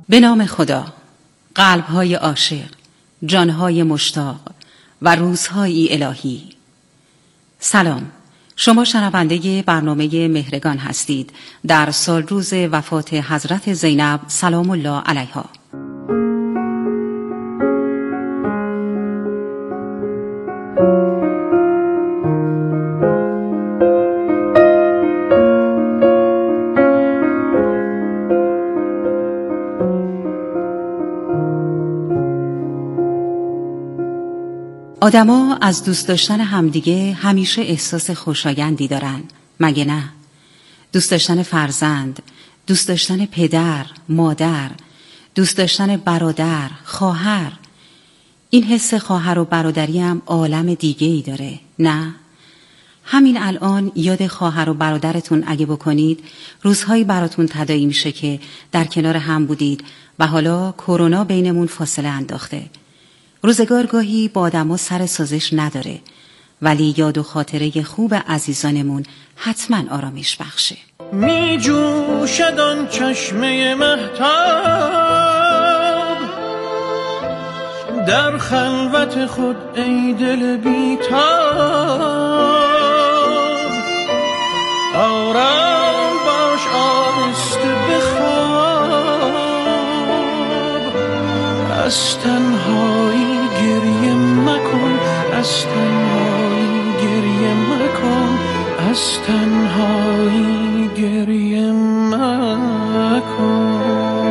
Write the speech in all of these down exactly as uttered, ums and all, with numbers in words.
به نام خدا، قلب‌های عاشق، جان‌های مشتاق و روزهای الهی. سلام، شما شنونده برنامه مهرگان هستید در سال روز وفات حضرت زینب سلام الله علیها. آدما از دوست داشتن همدیگه همیشه احساس خوشایندی دارن، مگه نه؟ دوست داشتن فرزند، دوست داشتن پدر، مادر، دوست داشتن برادر، خواهر. این حس خواهر و برادری هم عالم دیگه ای داره، نه؟ همین الان یاد خواهر و برادرتون اگه بکنید، روزهایی براتون تداعی میشه که در کنار هم بودید و حالا کرونا بینمون فاصله انداخته. روزگار گاهی با آدم‌ها سر سازش نداره، ولی یاد و خاطره خوب عزیزانمون حتما آرامش بخشه. می جوشد آن چشمه مهتاب در خلوت خود ای دل بی‌تاب، آرام باش آرسته بخواب، از تنهایی گریه مکن، از تنهایی گریه مکن، از تنهایی گریه مکن.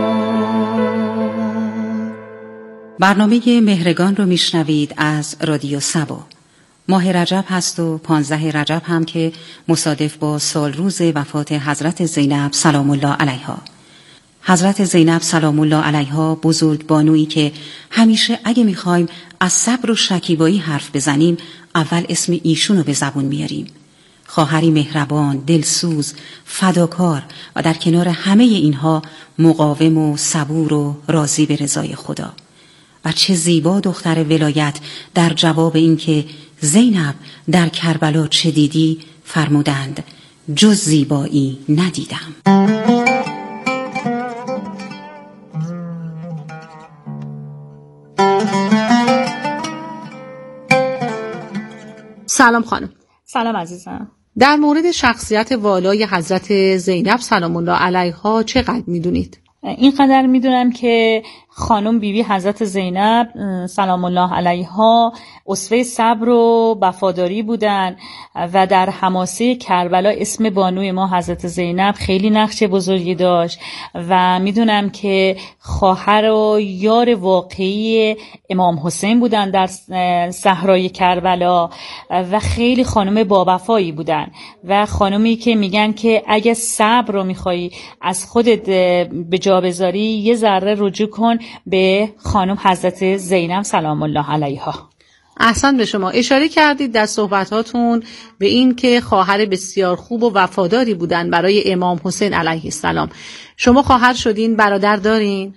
برنامه مهرگان رو میشنوید از رادیو سبا. ماه رجب هست و پانزده رجب هم که مصادف با سال روز وفات حضرت زینب سلام الله علیها. حضرت زینب سلام الله علیها بزرگ بانویی که همیشه اگه میخوایم از صبر و شکیبایی حرف بزنیم اول اسم ایشونو به زبون میاریم. خواهری مهربان، دلسوز، فداکار و در کنار همه اینها مقاوم و صبور و راضی به رضای خدا. و چه زیبا دختر ولایت در جواب اینکه زینب در کربلا چه دیدی فرمودند جز زیبایی ندیدم. سلام خانم. سلام عزیزم. در مورد شخصیت والای حضرت زینب سلام الله علیها چقدر میدونید؟ اینقدر میدونم که خانم بیبی حضرت زینب سلام الله علیها اسوه صبر و وفاداری بودن و در حماسه کربلا اسم بانوی ما حضرت زینب خیلی نقش بزرگی داشت و میدونم که خواهر و یار واقعی امام حسین بودن در صحرای کربلا و خیلی خانم باوفایی بودن و خانمی که میگن که اگه صبر رو میخوایی از خودت به جا بذاری یه ذره رجوع کن به خانم حضرت زینب سلام الله علیها. احسن به شما. اشاره کردید در صحبتاتون به این که خواهر بسیار خوب و وفاداری بودن برای امام حسین علیه السلام. شما خواهر شدین، برادر دارین؟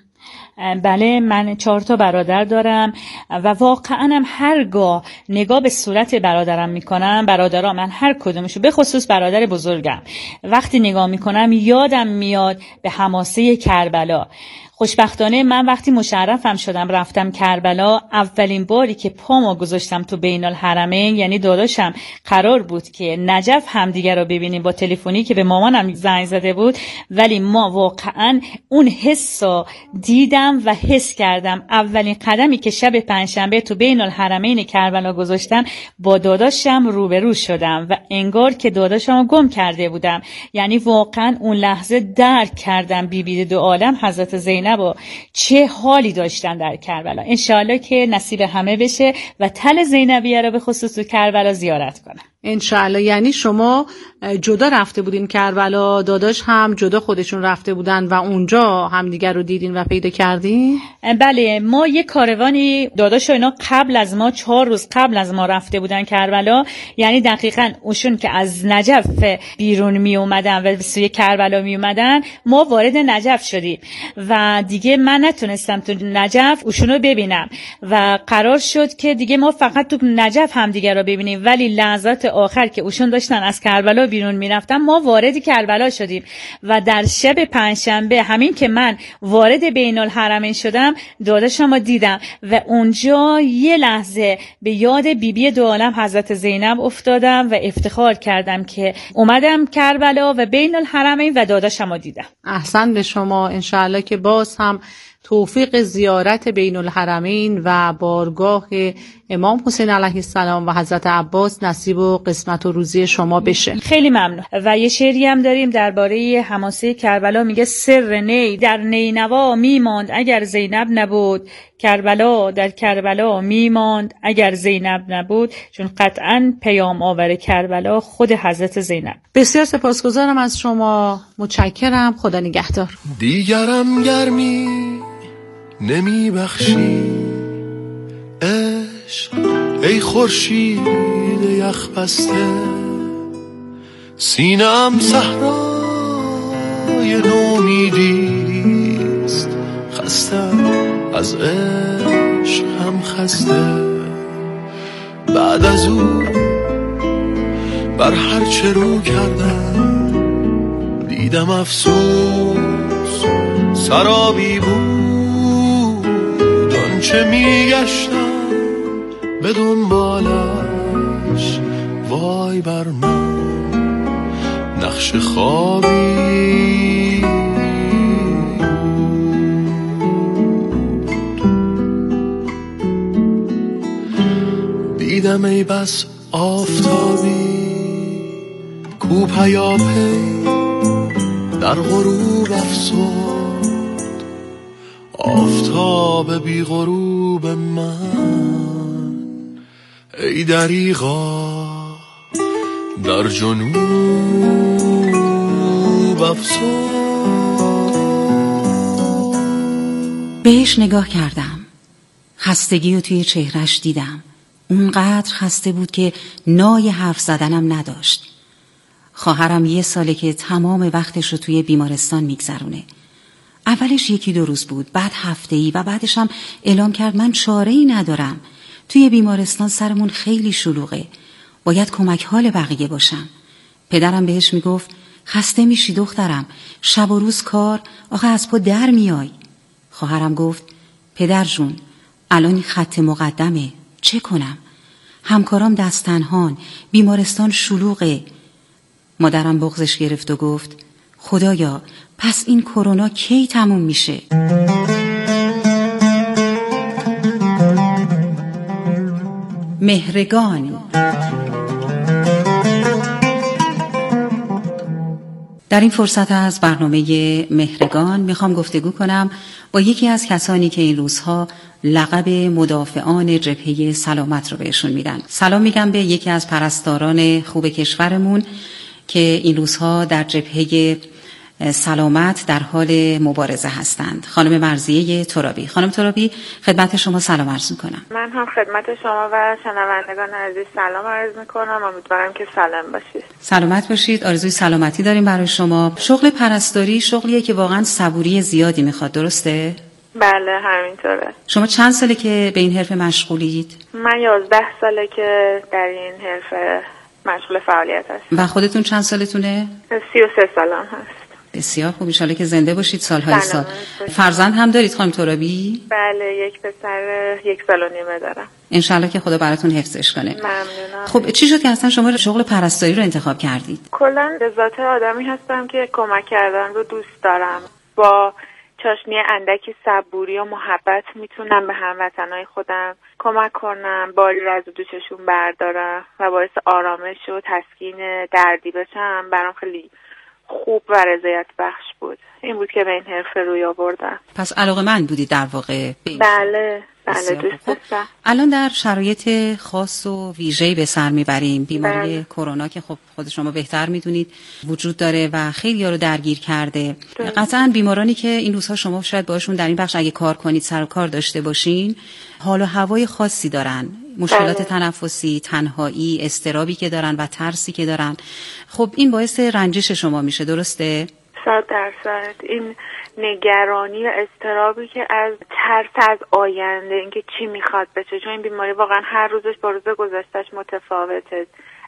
بله، من چهار تا برادر دارم و واقعا هم هرگاه نگاه به صورت برادرم میکنم، برادرام من هر کدومشو به خصوص برادر بزرگم وقتی نگاه میکنم یادم میاد به حماسه کربلا. خوشبختانه من وقتی مشرفم شدم رفتم کربلا، اولین باری که پامو گذاشتم تو بین الحرمین، یعنی داداشم قرار بود که نجف همدیگه رو ببینیم با تلفنی که به مامانم زنگ زده بود، ولی ما واقعا اون حسو دیدم و حس کردم. اولین قدمی که شب پنجشنبه تو بین الحرمین کربلا گذاشتم با داداشم روبرو شدم و انگار که داداشمو گم کرده بودم. یعنی واقعا اون لحظه درک کردم بی بی دو عالم حضرت زینب و چه حالی داشتن در کربلا. انشاءالله که نصیب همه بشه و تل زینبیه رو به خصوص تو کربلا زیارت کنن انشاءالله. یعنی شما جدا رفته بودین کربلا، داداش هم جدا خودشون رفته بودن و اونجا همدیگر رو دیدین و پیدا کردین؟ بله، ما یه کاروانی داداش و اینا قبل از ما چهار روز قبل از ما رفته بودن کربلا. یعنی دقیقاً اوشون که از نجف بیرون می اومدن و به سوی کربلا می اومدن ما وارد نجف شدیم و دیگه من نتونستم تو نجف اوشونو ببینم و قرار شد که دیگه ما فقط تو نجف همدیگر رو ببینیم، ولی لحظات آخر که اوشون داشتن از کربلا بیرون میرفتن، ما وارد کربلا شدیم و در شب پنجشنبه همین که من وارد بین الحرمین شدم داداشم رو دیدم و اونجا یه لحظه به یاد بیبی بی دو عالم حضرت زینب افتادم و افتخار کردم که اومدم کربلا و بین الحرمین و داداشم رو دیدم. احسن به شما. انشاءالله که باز هم توفیق زیارت بین الحرمین و بارگاه امام حسین علیه السلام و حضرت عباس نصیب و قسمت و روزی شما بشه. خیلی ممنون. و یه شعری هم داریم درباره حماسه کربلا، میگه سر نی در نینوا میماند اگر زینب نبود، کربلا در کربلا میماند اگر زینب نبود، چون قطعاً پیام آور کربلا خود حضرت زینب. بسیار سپاسگزارم از شما، متشکرم، خدا نگهدار. دیگرم گرمی نمی بخشی عشق ای خورشید یخ بسته، سینه‌ام صحرای نومیدیست، خسته از عشق هم خسته، بعد از او بر هر چه رو کردم دیدم افسوس سرابی بود، آنچه میگشتم به دنبالش وای بر من نقش خوابی. دیدم ای بس آفتابی کو پیاپی در غروب افسود، آفتاب بی غروب من ای دریغا در جنوب افسود. بهش نگاه کردم، خستگی رو توی چهرش دیدم، اونقدر خسته بود که نای حرف زدنم نداشت. خواهرم یه ساله که تمام وقتش رو توی بیمارستان میگذرونه. اولش یکی دو روز بود، بعد هفته‌ای و بعدش هم اعلام کرد من چاره‌ای ندارم. توی بیمارستان سرمون خیلی شلوغه، باید کمک حال بقیه باشم. پدرم بهش میگفت خسته میشی دخترم، شب و روز کار، آخه از پا در میای. خواهرم گفت پدر جون الان این خط مقدمه، چه کنم؟ همکارام دست تنهان، بیمارستان شلوغه. مادرم بغضش گرفت و گفت خدایا پس این کرونا کی تموم میشه؟ مهرگان. در این فرصت از برنامه مهرگان میخوام گفتگو کنم با یکی از کسانی که این روزها لقب مدافعان جبهه سلامت رو بهشون میدن. سلام میگم به یکی از پرستاران خوب کشورمون که این روزها در جبهه سلامت در حال مبارزه هستند، خانم مرضیه ترابی. خانم ترابی خدمت شما سلام عرض میکنم. من هم خدمت شما و شنوندگان عزیز سلام عرض میکنم، امیدوارم که سالم باشید. سلامت باشید، آرزوی سلامتی داریم برای شما. شغل پرستاری شغلیه که واقعا صبوری زیادی میخواد، درسته؟ بله همینطوره. شما چند ساله که به این حرفه مشغولید؟ من یازده ساله که در این حرفه مشغول فعالیت هستم. و خودتون چند سالتونه؟ سی و سه سالم هست. بسیار خوب، انشالله که زنده باشید سالهای سال. فرزند هم دارید خانم ترابی؟ بله یک پسر یک سال و نیمه دارم. انشالله که خدا براتون حفظش کنه. ممنونم. خب چی شد که اصلا شما شغل پرستاری رو انتخاب کردید؟ کلا به ذات آدمی هستم که کمک کردن رو دوست دارم. با چاشنی اندکی صبوری و محبت میتونم به هموطنای خودم کمک کنم، باری رو از دوششون بردارم و باعث آرامش و تسکین دردی بشم. برام خیلی خوب و رضایت بخش بود. این بود که به این حرفه روی آوردم. پس علاقه‌مند بودید در واقع؟ بله بله دوست داشتم. الان در شرایط خاص و ویژه‌ای به سر میبریم، بیماری بله. کرونا که خب خود شما بهتر میدونید وجود داره و خیلی ها رو درگیر کرده. ده. قطعاً بیمارانی که این روزها شما شاید باشون در این بخش اگه کار کنید، سر و کار داشته باشین، حال و هوای خاصی دارن، مشکلات بله. تنفسی، تنهایی، اضطرابی که دارن و ترسی که دارن. خب این باعث رنجش شما میشه، درسته؟ صد درصد. این نگرانی و اضطرابی که از ترس از آینده، اینکه چی میخواد بشه، چون این بیماری واقعا هر روزش با روز گذشتهش متفاوته.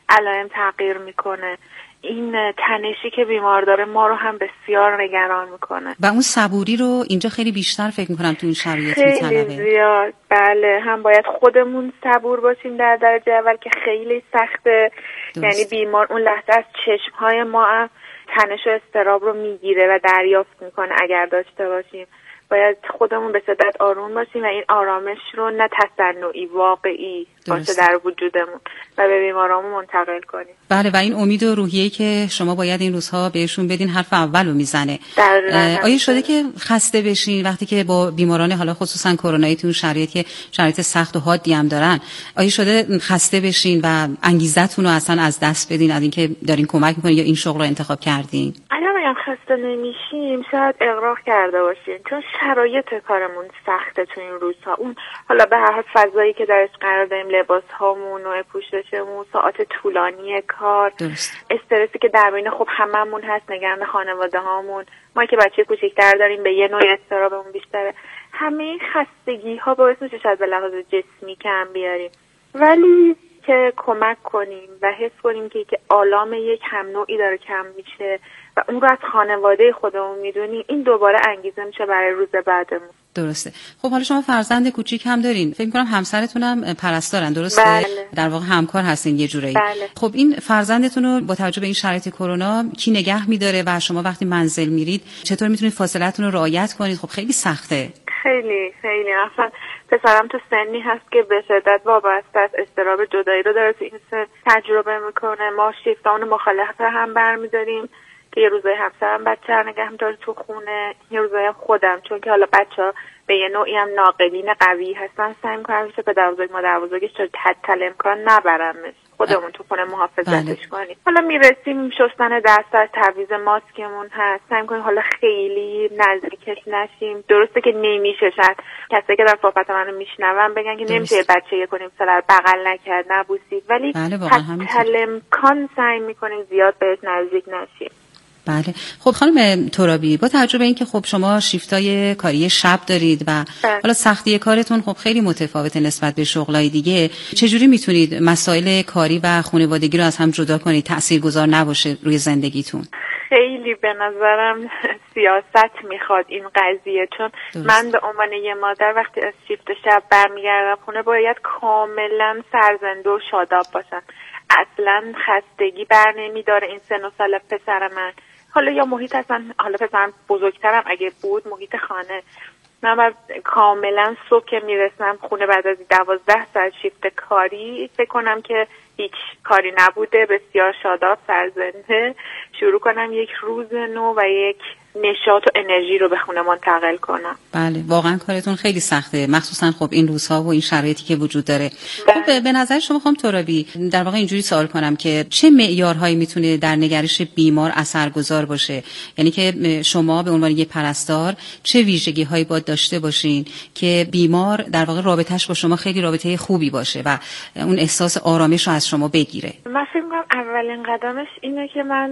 علائم تغییر میکنه. این تنشی که بیمار داره ما رو هم بسیار نگران میکنه و اون صبوری رو اینجا خیلی بیشتر فکر میکنم تو این شرایط میطلبه. خیلی زیاد. بله، هم باید خودمون صبور باشیم در درجه اول که خیلی سخته. درست. یعنی بیمار اون لحظه از چشمهای ما هم تنش و اضطراب رو میگیره و دریافت میکنه اگر داشته باشیم. باید خودمون به شدت آروم باشیم و این آرامش رو نه تصنعی، واقعی باشه در وجودمون و به بیمارامون منتقل کنیم. بله، و این امید و روحیه‌ای که شما باید این روزها بهشون بدین حرف اولو میزنه. آیا شده که خسته بشین وقتی که با بیماران حالا خصوصا کرونایی تو شرایطی که شرایط سخت و حادی هم دارن، آیا شده خسته بشین و انگیزتون رو اصلا از دست بدین از اینکه دارین کمک میکنین یا این شغل رو انتخاب کردین؟ اگر بگم خسته نمیشیم شاید اغراق کرده باشیم، چون شرایط کارمون سخته تو این روزها. اون حالا به هر حال فضایی که درش قرار داریم، لباس هامون، نوع پوششمون، ساعات طولانی کار، درست. استرسی که در بین خب هممون هست، نگران خانواده هامون، ما که بچه کوچیک‌تر داریم به یه نوع اضطرابمون بیشتره. همه این خستگی ها باعث میشه شاید به لحاظ جسمی کم بیاریم، ولی که کمک کنیم و حس کنیم که که آلام یک هم نوعی داره کم میشه و اون رو از خانواده خودمون میدونیم، این دوباره انگیزه میشه برای روز بعدمون. درسته. خب حالا شما فرزند کوچیک هم دارین، فکر می‌کنم همسرتون هم پرستارن، درسته؟ بله. در واقع همکار هستین یه جورایی. بله. خب این فرزندتون رو با توجه به این شرایط کرونا کی نگه می‌داره و شما وقتی منزل میرید چطور میتونید فاصله‌تون رو رعایت کنید؟ خب خیلی سخته. خیلی خیلی اصلا پسرم تو سنی هست که به شدت وابسته است، اضطراب جدایی رو داره تو این سن تجربه میکنه. ما شیفتان مخالفت هم برمی‌داریم که یه روزای همسرم بچه رو نگه می‌داره تو خونه، یه روزای خودم، چون که حالا بچه‌ها به یه نوعی هم ناقلین قوی هستن، سعی می‌کنم که پدر بزرگ مادر بزرگش تا حتی امکان نبرمش، خودمون تو خونه محافظتش کنیم. حالا میرسیم شستن دست از تعویض ماسکمون هست، سعی می‌کنیم حالا خیلی نزدیکش نشیم. درسته که نمیشه، شاید کسایی که در صحبت منو میشنون بگن که نمیشه بچه یه کنیم سر بغل نکرد نبوسید، ولی حتی امکان سعی می‌کنیم زیاد بهش نزدیک نشیم. بله. خب خانم ترابی، با توجه به اینکه خب شما شیفتای کاری شب دارید و بله. حالا سختی کارتون خب خیلی متفاوته نسبت به شغلای دیگه، چجوری میتونید مسائل کاری و خانوادگی رو از هم جدا کنید تاثیرگذار نباشه روی زندگیتون؟ خیلی به نظرم سیاست میخواد این قضیه، چون درست. من به عنوان یه مادر وقتی از شیفت شب برمیگردم خونه باید کاملا سرزنده و شاداب باشم. اصلا خستگی بر نمیداره این سن و سال پسر من. حالا یا محیط اصلا، حالا پسرم بزرگترم اگه بود، محیط خانه، من باید کاملا صبح که میرسم خونه بعد از دوازده ساعت شیفت کاری فکر کنم که هیچ کاری نبوده، بسیار شاداب سرزنده شروع کنم یک روز نو و یک نشاط و انرژی رو به خونه منتقل کنم. بله، واقعا کارتون خیلی سخته، مخصوصا خب این روزها و این شرایطی که وجود داره. خب به نظر شما خانم ترابی، در واقع اینجوری سوال کنم که چه معیارهایی میتونه در نگرش بیمار اثرگذار باشه؟ یعنی که شما به عنوان یک پرستار چه ویژگی‌هایی باید داشته باشین که بیمار در واقع رابطه‌اش با شما خیلی رابطه خوبی باشه و اون احساس آرامش رو از شما بگیره؟ من فکر می‌کنم اولین قدمش اینه که من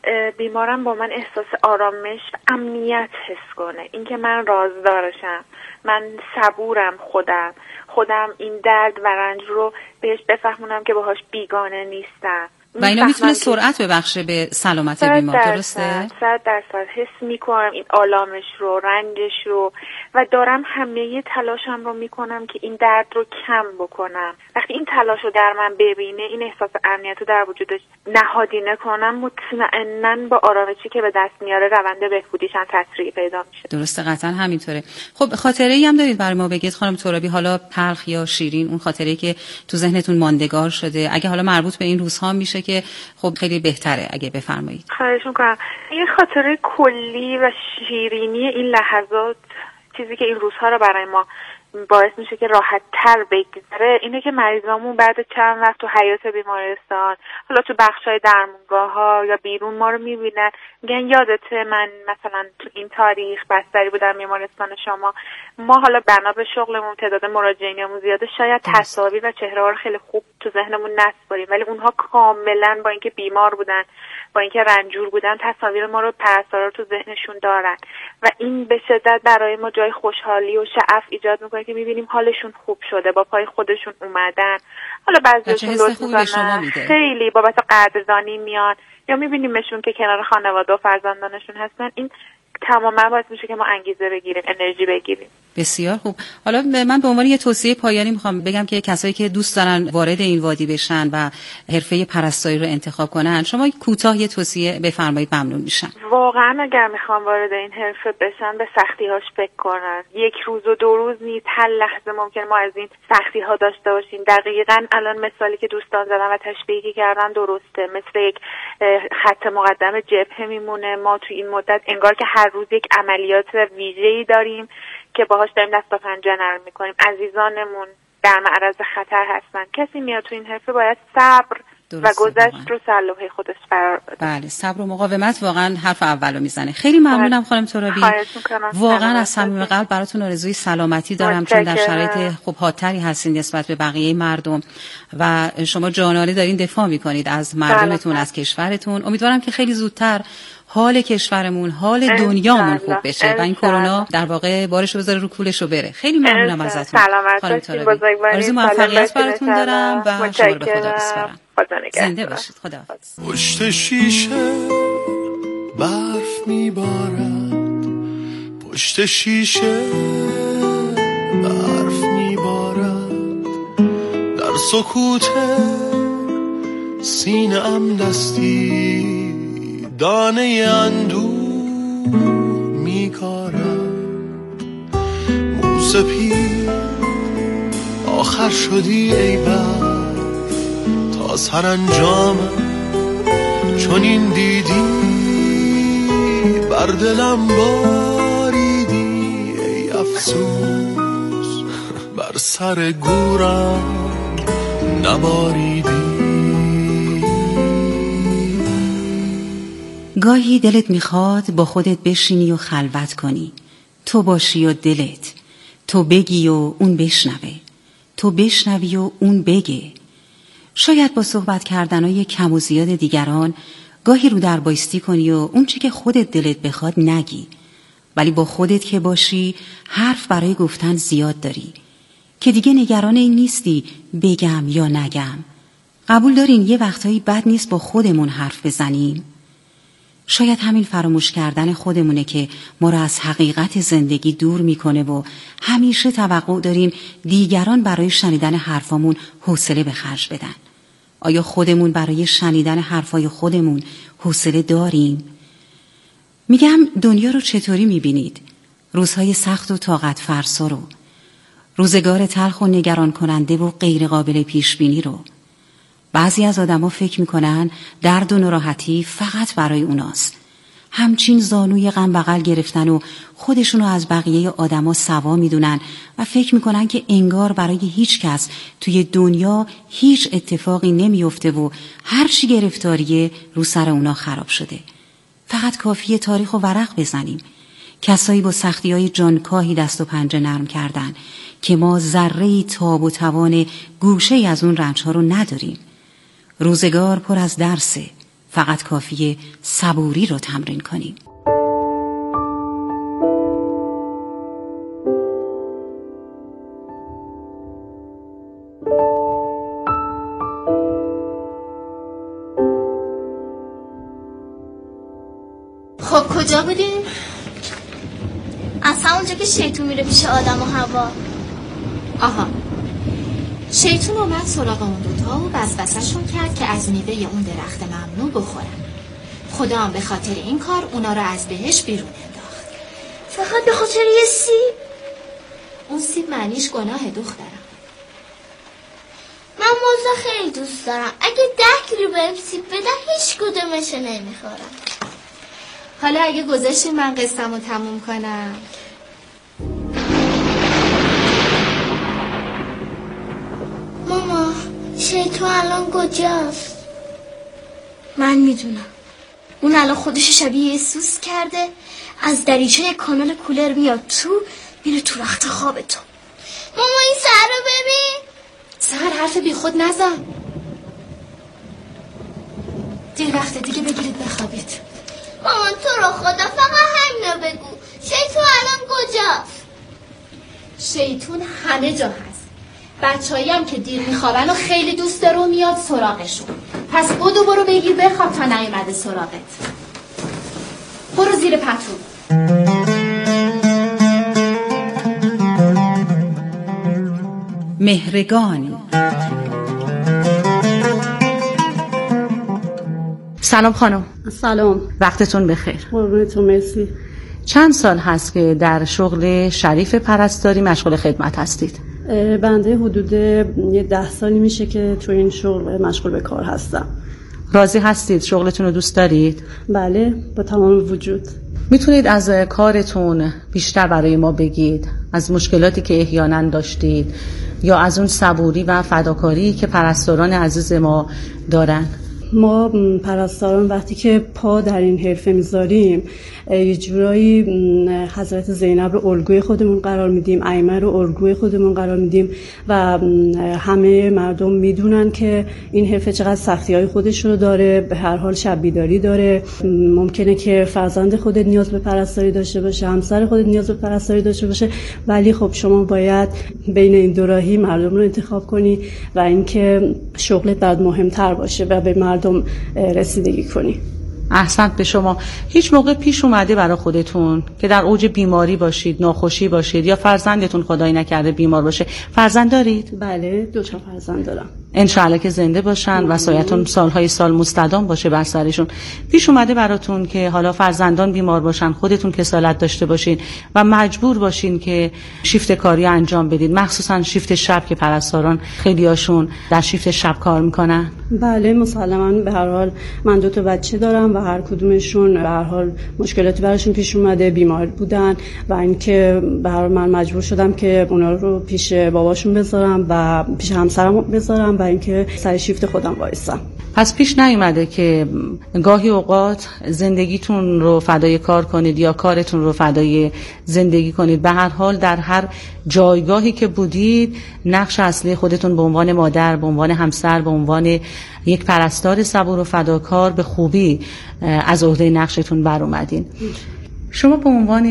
بیمارم با من احساس آرامش، امنیت حس کنه، اینکه من رازدارشم، من صبورم، خودم خودم این درد و رنج رو بهش بفهمونم که باهاش بیگانه نیستم و اینا میتونه سرعت ببخشه به سلامت بیمار. درسته؟ صد درصد حس میکنم این آلامش رو، رنجش رو، و دارم همه تلاشم رو میکنم که این درد رو کم بکنم. وقتی این تلاش رو در من ببینه، این احساس امنیت رو در وجودش نهادینه کنم، مطمئناً با آرامشی که به دست میاره روند بهبودیش هم تسریع پیدا میشه. درسته، قطعا همینطوره. خب خاطره‌ای هم دارید برای ما بگید خانم ترابی، حالا تلخ یا شیرین، اون خاطره‌ای که تو ذهنتون ماندگار شده، اگه حالا مربوط به این روزها میشه که خب خیلی بهتره اگه بفرمایید. خواهش می‌کنم. یه خاطره کلی و شیرینی این لحظات، چیزی که این روزها رو برای ما باعث میشه که راحت تر بگذره، اینه که مریضامون بعد چند وقت تو حیاط بیمارستان، حالا تو بخشای درمونگاه ها یا بیرون ما رو میبینن، میگن یادته من مثلا تو این تاریخ بستری بودم بیمارستان شما. ما حالا بنا به شغلمون تعداد مراجعینمون زیاده، شاید تصاویر و چهره ها رو خیلی خوب تو ذهنمون نسپاریم، ولی اونها کاملا با اینکه بیمار بودن، با اینکه رنجور بودن، تصاویر ما رو پرستارا تو ذهنشون دارن و این به شدت برای ما جای خوشحالی و شعف ایجاد میکنه کسایی که میبینیم حالشون خوب شده، با پای خودشون اومدن. حالا بعضیشون لطف میکنن خیلی بابت قدردانی میان، یا میبینیمشون که کنار خانواده و فرزندانشون هستن. این تماما باعث میشه که ما انگیزه بگیریم، انرژی بگیریم. بسیار خوب. حالا من به عنوان یه توصیه پایانی میخوام بگم که کسایی که دوست دارن وارد این وادی بشن و حرفه پرستاری رو انتخاب کنن، شما کوتاه یه توصیه بفرمایید ممنون میشم. واقعا اگر میخوان وارد این حرفه بشن به سختی‌هاش فکر کنن. یک روز و دو روز نیست، هر لحظه ممکن ما از این سختی‌ها داشته باشیم. دقیقاً الان مثالی که دوستان زدن و تشبیهی کردن درسته. مثل یک خط مقدم جبهه میمونه. ما تو این مدت انگار که هر روز یک عملیات ویژه‌ای داریم که باهاش داریم دست با پنجه نرم میکنیم. عزیزانمون در معرض خطر هستن. کسی میاد تو این حرفه باید صبر و گذشت رو سر لوحه خودش قرار بده. بله، صبر و مقاومت واقعا حرف اولو میزنه. خیلی ممنونم خانم ترابی. واقعا از صمیم قلب براتون آرزوی سلامتی دارم، چون در شرایط خوب حادتری هستین نسبت به بقیه مردم و شما جانانه دارین دفاع میکنید از مردمتون، از کشورتون. امیدوارم که خیلی زودتر حال کشورمون، حال دنیامون خوب بشه و این کرونا در واقع بارشو بذاره رو کولشو بره. خیلی ممنونم ازتون خانم ترابی. آرزوی موفقیت براتون دارم و شما رو به خدا بسپارم. زنده باشید. خداحافظ. پشت شیشه برف میبارد، پشت شیشه برف میبارد، در سکوت سینه ام دستی دانه اندوه میکارم. موسپی آخر شدی ای برف تا سرانجامم، چون این دیدی بر دلم باریدی ای افسوس بر سر گورم نباریدی. گاهی دلت میخواد با خودت بشینی و خلوت کنی، تو باشی و دلت، تو بگی و اون بشنوه، تو بشنوی و اون بگه. شاید با صحبت کردنای کم و زیاد دیگران گاهی رو در بایستی کنی و اون چی که خودت دلت بخواد نگی، ولی با خودت که باشی حرف برای گفتن زیاد داری که دیگه نگران این نیستی بگم یا نگم. قبول دارین یه وقتایی بد نیست با خودمون حرف بزنیم؟ شاید همین فراموش کردن خودمونه که ما را از حقیقت زندگی دور میکنه و همیشه توقع داریم دیگران برای شنیدن حرفامون حوصله به خرج بدن. آیا خودمون برای شنیدن حرفای خودمون حوصله داریم؟ میگم دنیا رو چطوری میبینید؟ روزهای سخت و طاقت فرسا رو، روزگار تلخ و نگران کننده و غیر قابل پیش بینی رو. بعضی از آدما فکر میکنن درد و ناراحتی فقط برای اوناست. همچین زانوی غم بغل گرفتن و خودشونو از بقیه آدما سوا میدونن و فکر میکنن که انگار برای هیچ کس توی دنیا هیچ اتفاقی نمیفته و هر چی گرفتاریه رو سر اونا خراب شده. فقط کافیه تاریخ و ورق بزنیم. کسایی با سختی‌های جانکاهی دست و پنجه نرم کردن که ما ذره‌ای تاب و توان گوشه‌ای از اون رنج‌ها رو نداریم. روزگار پر از درسه، فقط کافیه صبوری رو تمرین کنیم. خب کجا بودیم؟ اصلا اونجا که شیطون میره پیش آدم و هوا. آها، شیطون اومد سراغ اون دوتا و وسوسه‌شون کرد که از میوه اون درخت ممنوع بخورن. خدا هم به خاطر این کار اونا رو از بهش بیرون انداخت. فقط به خاطر یه سیب؟ اون سیب معنیش گناه دخترم. من موزه خیلی دوست دارم. اگه ده کیلو بهم سیب بده هیچ کدومش نمیخورم. حالا اگه گذاشتی من قصه‌مو تموم کنم. ماما شیطون الان کجاست؟ من میدونم. اون الان خودش شبیه سوس کرده، از دریچه کانال کولر میاد تو، میره تو رخت خواب تو. ماما این سر رو ببین. سر حرف بی خود نزن. دیر وقت دیگه بگیرید بخوابید. مامان تو رو خدا فقط همینو بگو. شیطون الان کجاست؟ شیطون همه جا هست. بچه‌ای هم که دیر میخوابن و خیلی دوست داره و میاد سراغشون. پس بدو برو بگیر بخواب تا نیومده سراغت. برو زیر پتو. مهرگان. سلام خانم. سلام. وقتتون بخیر. قربونتون، مرسی. چند سال هست که در شغل شریف پرستاری مشغول خدمت هستید؟ بنده حدود یه ده سالی میشه که تو این شغل مشغول به کار هستم. راضی هستید؟ شغلتون رو دوست دارید؟ بله، با تمام وجود. میتونید از کارتون بیشتر برای ما بگید؟ از مشکلاتی که احیانا داشتید یا از اون صبوری و فداکاری که پرستاران عزیز ما دارن؟ ما پرستاران وقتی که پا در این حرفه میذاریم یه جورایی حضرت زینب رو الگوی خودمون قرار میدیم، ائمه رو الگوی خودمون قرار میدیم و همه مردم میدونن که این حرفه چقدر سختی‌های خودش رو داره. به هر حال شب بیداری داره. ممکنه که فرزند خودت نیاز به پرستاری داشته باشه، همسر خودت نیاز به پرستاری داشته باشه، ولی خب شما باید بین این دو راهی مردم رو انتخاب کنی و اینکه شغلت باید مهمتر باشه و به مردم رسیدگی کنی. احسنت به شما. هیچ موقع پیش اومده برای خودتون که در اوج بیماری باشید، ناخوشی باشید یا فرزندتون خدایی نکرده بیمار باشه؟ فرزند دارید؟ بله، دو تا فرزند دارم. انشاءالله که زنده باشن و سایتون سالهای سال مستدام باشه بر سرشون. پیش اومده براتون که حالا فرزندان بیمار باشن، خودتون کسالت داشته باشین و مجبور باشین که شیفت کاری انجام بدید، مخصوصا شیفت شب که پرستاران خیلیاشون در شیفت شب کار میکنن؟ بله، مسلماً. به هر حال من دو تا بچه دارم و هر کدومشون به هر حال مشکلاتی براشون پیش اومده، بیمار بودن و اینکه به هر حال من مجبور شدم که اونا رو پیش باباشون بذارم و پیش همسرم بذارم و اینکه سر شیفت خودم وایسم. پس پیش نیومده که گاهی اوقات زندگیتون رو فدای کار کنید یا کارتون رو فدای زندگی کنید؟ به هر حال در هر جایگاهی که بودید نقش اصلی خودتون به عنوان مادر، به عنوان همسر، به عنوان یک پرستار صبور و فداکار به خوبی از عهده نقشتون بر اومدین. شما به عنوان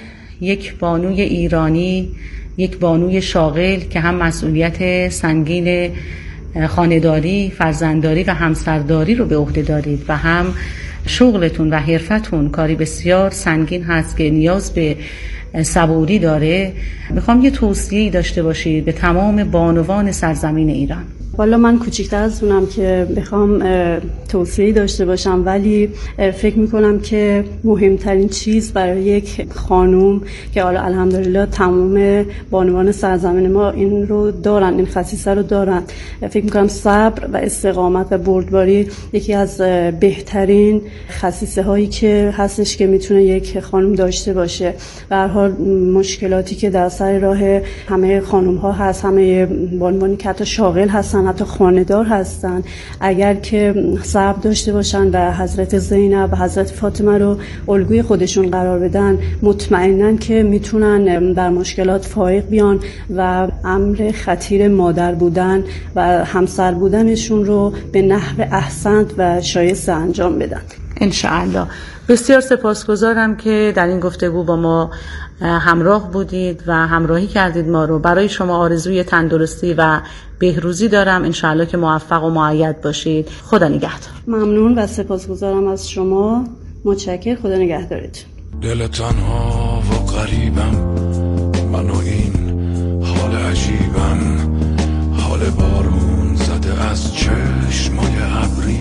یک بانوی ایرانی، یک بانوی شاغل که هم مسئولیت سنگین خانه‌داری، فرزندداری و همسرداری رو به عهده دارید و هم شغلتون و حرفتون کاری بسیار سنگین هست که نیاز به صبوری داره، میخوام یه توصیه‌ای داشته باشید به تمام بانوان سرزمین ایران. والا من کوچیک‌تر از اونم که بخوام توصیه‌ای داشته باشم، ولی فکر میکنم که مهمترین چیز برای یک خانوم که حالا الحمدلله تمام بانوان سرزمین ما این رو دارن، این خصیصه رو دارن، فکر میکنم صبر و استقامت و بردباری یکی از بهترین خصیصه هایی که هستش که میتونه یک خانوم داشته باشه. به هر حال مشکلاتی که در سر راه همه خانوم ها هست، همه بانوانی که حتی شاغل هستن، حتی خانه‌دار هستن، اگر که صبر داشته باشن و حضرت زینب و حضرت فاطمه رو الگوی خودشون قرار بدن، مطمئنن که میتونن در مشکلات فائق بیان و امر خطیر مادر بودن و همسر بودنشون رو به نحو احسن و شایسته انجام بدن. انشاءالله. بسیار سپاسگزارم که در این گفتگو با ما همراه بودید و همراهی کردید ما رو. برای شما آرزوی تندرستی و بهروزی دارم. انشاءالله که موفق و مؤید باشید. خدا نگهدار. ممنون و سپاسگزارم از شما. متشکر. خدا نگهدارت. دل تنها و غریبم، من و این حال عجیبم، حال بارون زده از چشمای ابری.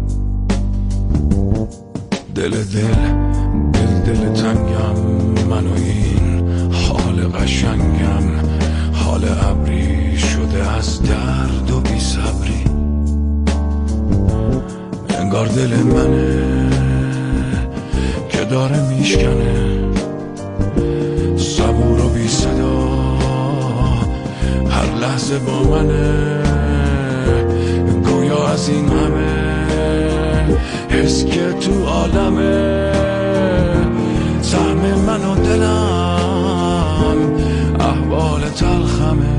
دل دل دل دل تنگم، من و این حال قشنگم، حال ابری شده از درد و بی صبری. انگار دل منه که داره میشکنه، صبور و بی صدا هر لحظه با منه. گویا از این همه حس که تو عالمه، سهم من و دلم احوال تلخمه.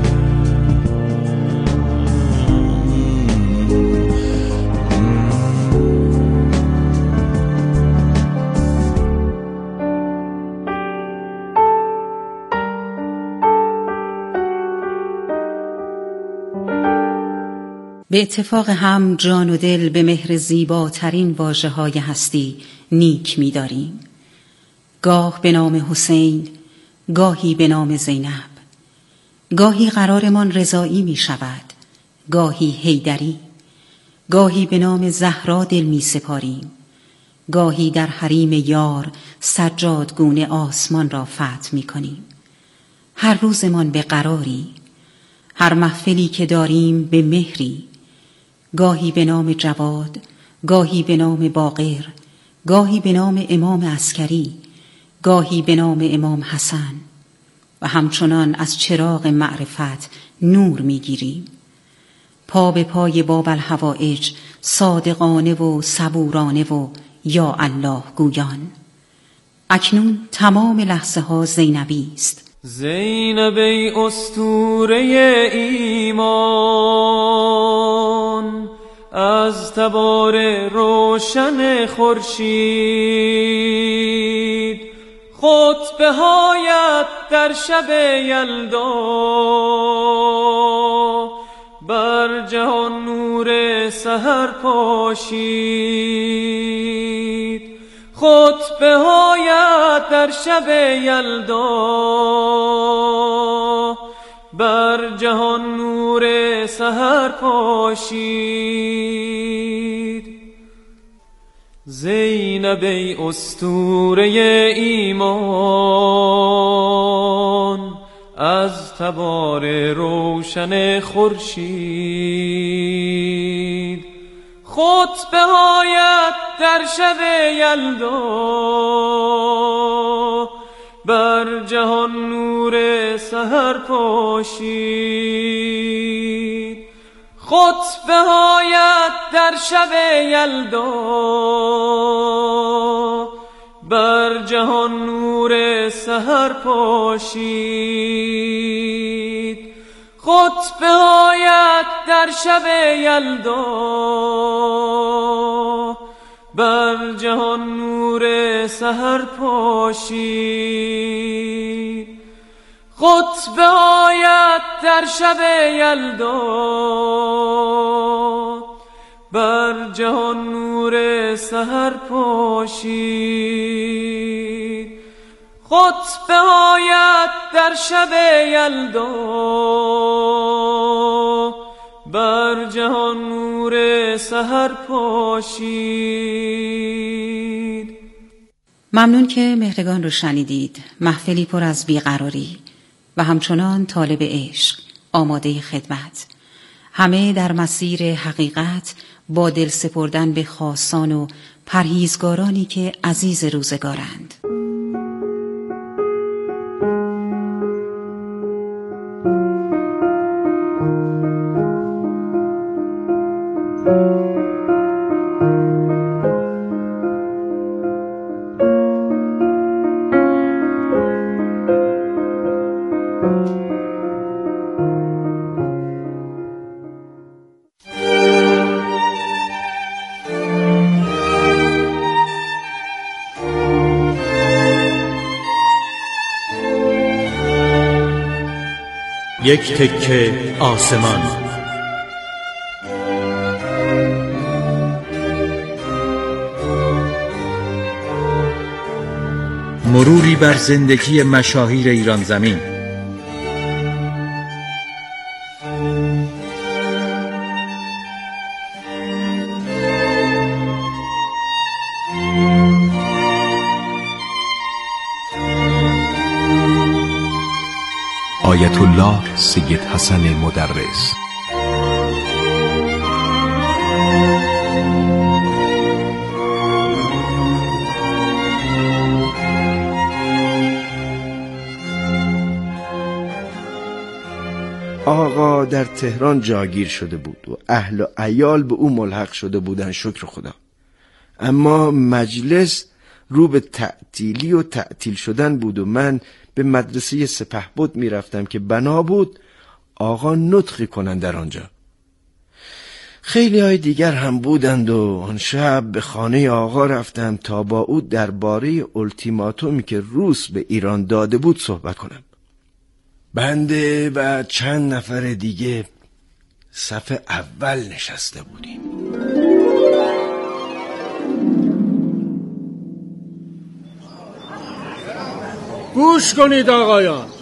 به اتفاق هم جان و دل به مهر زیباترین واژه‌های هستی نیک می‌داریم. گاه به نام حسین، گاهی به نام زینب. گاهی قرارمان رضایی می شود، گاهی حیدری. گاهی به نام زهرا دل می سپاریم، گاهی در حریم یار سجادگونه آسمان را فتح می کنیم. هر روزمان به قراری، هر محفلی که داریم به مهری. گاهی به نام جواد، گاهی به نام باقر، گاهی به نام امام عسکری، گاهی به نام امام حسن. و همچنان از چراغ معرفت نور می‌گیریم. پا به پای باب الحوائج صادقانه و صبورانه و یا الله گویان. اکنون تمام لحظه ها زینبی است. زینب ای اسطوره ایمان، از تبار روشن خورشید، خطبه هایت در شب یلدا بر جهان نور سحر پاشید. خطبه هایت در شب یلدا بر جهان نور سحر پاشید. زینب ای اسطوره ایمان، از تبار روشن خورشید، خطبه هایت در شب یلدا بر جهان نور سحر پاشید. خطبه هایت در شب یلدا بر جهان نور سحر پاشید. خطبه هایت در شب یلدا بر جهان نور سحر پاشید. خطبه هایت در شب یلدا بر جهان نور سحر پاشید. خطبه هایت در شب یلدا بر جهان نور سحر پاشید. ممنون که مهرگان رو شنیدید. محفلی پر از بیقراری و همچنان طالب عشق، آماده خدمت، همه در مسیر حقیقت با دل سپردن به خاصان و پرهیزگارانی که عزیز روزگارند. یک تکه آسمان. مروری بر زندگی مشاهیر ایران زمین. آیت الله سید حسن مدرس. آقا در تهران جاگیر شده بود و اهل و عیال به او ملحق شده بودن، شکر خدا. اما مجلس رو به تعطیلی و تعطیل شدن بود و من به مدرسه سپهبد می رفتم که بنا بود آقا نطقی کنند در آنجا. خیلی های دیگر هم بودند و آن شب به خانه آقا رفتم تا با او درباره التیماتومی که روس به ایران داده بود صحبت کنم. بنده و چند نفر دیگه صف اول نشسته بودیم. گوش کنید آقایان،